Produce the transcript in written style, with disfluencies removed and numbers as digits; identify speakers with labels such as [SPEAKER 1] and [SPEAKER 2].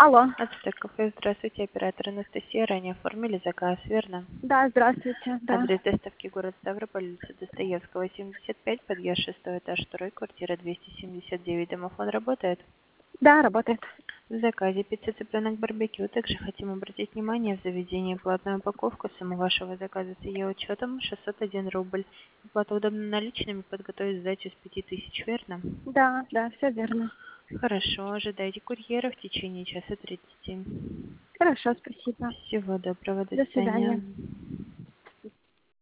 [SPEAKER 1] Алло.
[SPEAKER 2] Ацтек кафе, здравствуйте, оператор Анастасия. Ранее оформили заказ, верно?
[SPEAKER 1] Да, здравствуйте. Да.
[SPEAKER 2] Адрес доставки город Ставрополь, улица Достоевского, 75, подъезд 6 этаж, 2, квартира 279. Домофон работает?
[SPEAKER 1] Да, работает.
[SPEAKER 2] В заказе пицца цыпленок барбекю. Также хотим обратить внимание, в заведении платная упаковка. Сумма вашего заказа с ее учетом 601 рубль. Оплата удобно наличными, подготовить сдачу с 5000, верно?
[SPEAKER 1] Да, да, все верно.
[SPEAKER 2] Хорошо, ожидайте курьера в течение часа 30.
[SPEAKER 1] Хорошо, спасибо.
[SPEAKER 2] Всего доброго, до
[SPEAKER 1] До
[SPEAKER 2] свидания.
[SPEAKER 1] свидания.